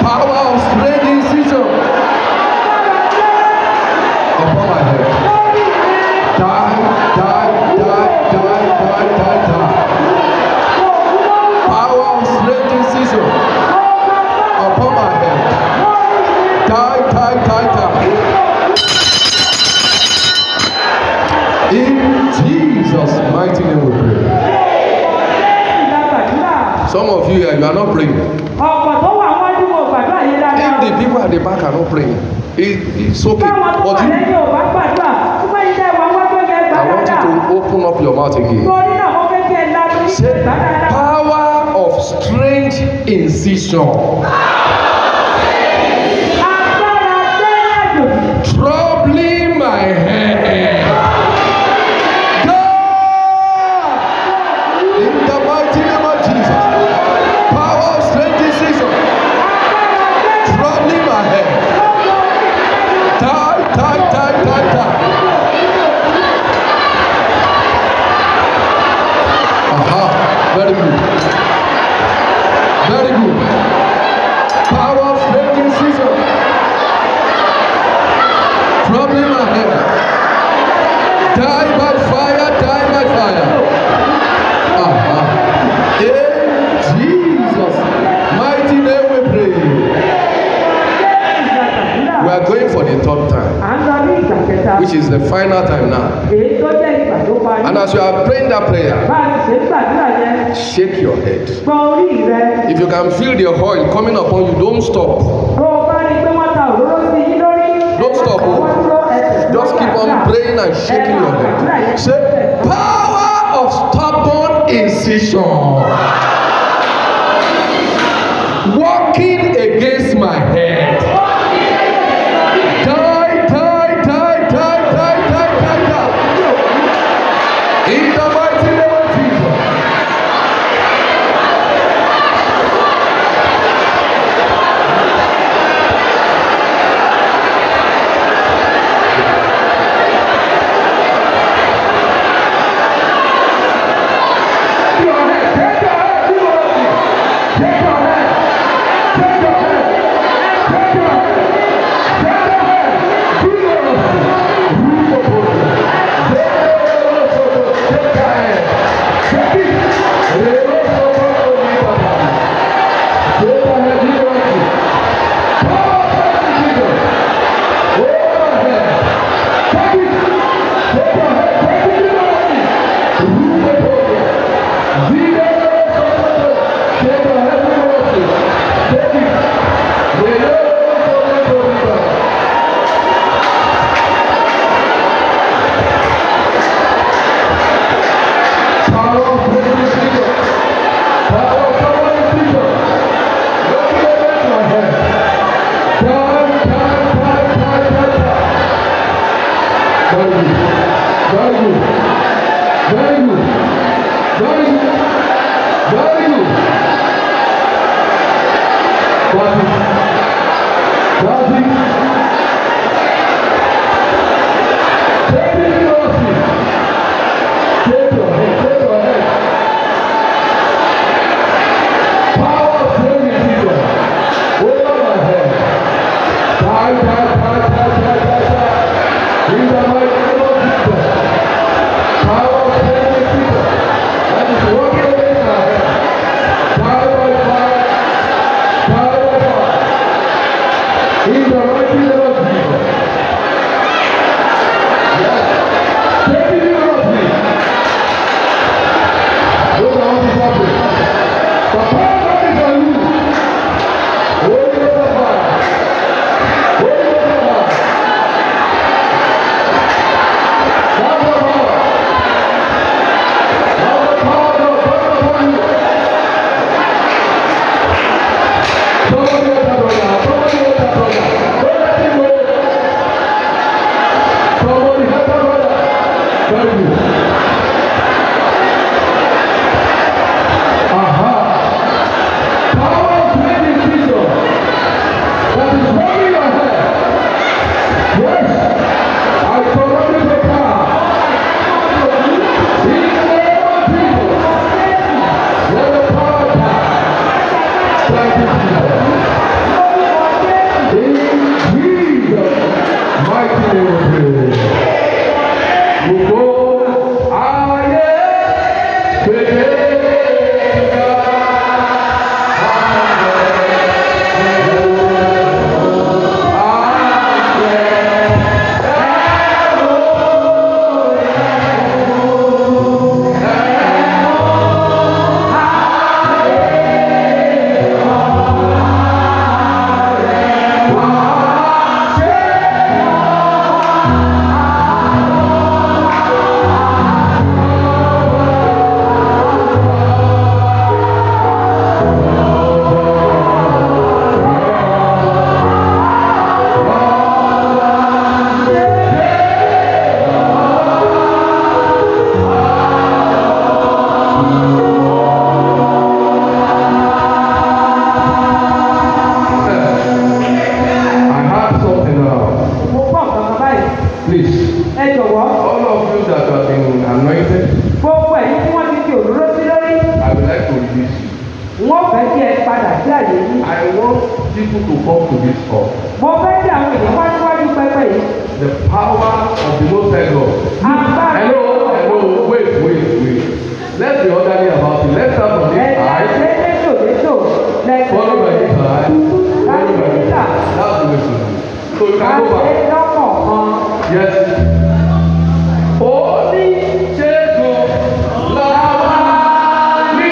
Power of strange incision upon my head. Die, die, die, die, die, die, die. Power of strange incision upon my head. Die, die, die, die. In Jesus' mighty name we pray. Some of you here, you are not praying. If the people at the back are not praying, it's okay. But you, I want you to open up your mouth again. Say, power of strange incision. Troubling my head. In the mighty name of Jesus. Power of strange incision. Troubling my head. Die, die, die, die, die. Aha, very good. Very good. Power of strange incision. Troubling my head. Die by fire, die by fire. Aha. In Jesus' mighty name we pray. We are going for the third time, which is the final time now. And as you are praying that prayer, shake your head. If you can feel the oil coming upon you, don't stop. Don't stop. Just keep on praying and shaking your head. Say, power of stubborn incision walking against my head. Die, die, die, die, die, die, die, die. In the mighty name of Jesus. jọ̀wọ́. All of you that have been anointed. Gbogbo ẹ̀yin tí wọ́n ti fi òróró sí lórí. I would like to release you. Wọ́n fẹ́ kí ẹ padà sí àyè yìí. I want people to come to this hall. Mo fẹ́ kí àwọn èèyàn wá síwájú pẹpẹ yìí. The power of the Most High God. Hello, wait. Let's be orderly about it. Let's start from this side. Follow by this side. Follow by this side. That's the way to do it. So you can go back. Yes. Holy Jesus, love me.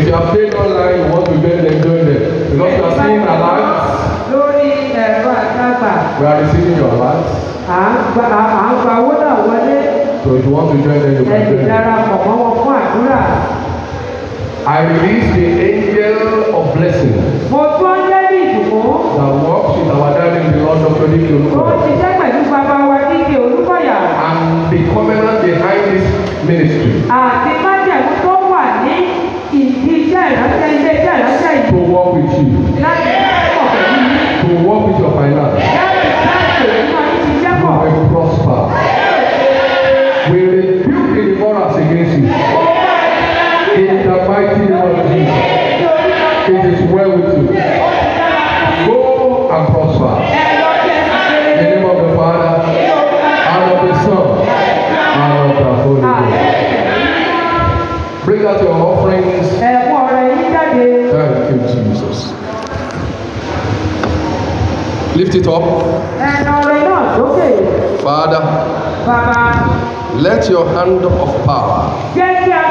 If you are paying online, you want to join them. Because you are seeing alerts. Lórí ẹ̀rọ àtàgbà. We are receiving your alerts. À ń gba owó náà wọlé. So if you want to join them, you can join them. Darapọ̀ mọ́ wọn fún àdúrà. I release the angel of blessing. Mo tún áńgẹ́lì ìbùkún. That works with our daddy in the Lord Dr. Dike Ó Olukoya. ṣiṣẹ́ pẹ̀lú bàbá wa Dike Olúkọ̀yà. And the covenant behind this ministry. Àti májẹ̀mú tó wà ní ìdí iṣẹ́ ìránṣẹ́ ilé iṣẹ́ ìránṣẹ́ yìí. To work with you. Láti ṣiṣẹ́ pọ̀ pẹ̀lú yìí. To work with your finance. Láti máa ń ṣiṣẹ́ pọ̀. To prosper. We rebuke the devourers against you. In the mighty name of Jesus. It is well with you. Go and prosper. In the name of the Father, and of the Son, and of the Holy Ghost. Bring out your offerings. Thank you, Jesus. Lift it up. Father, let your hand of power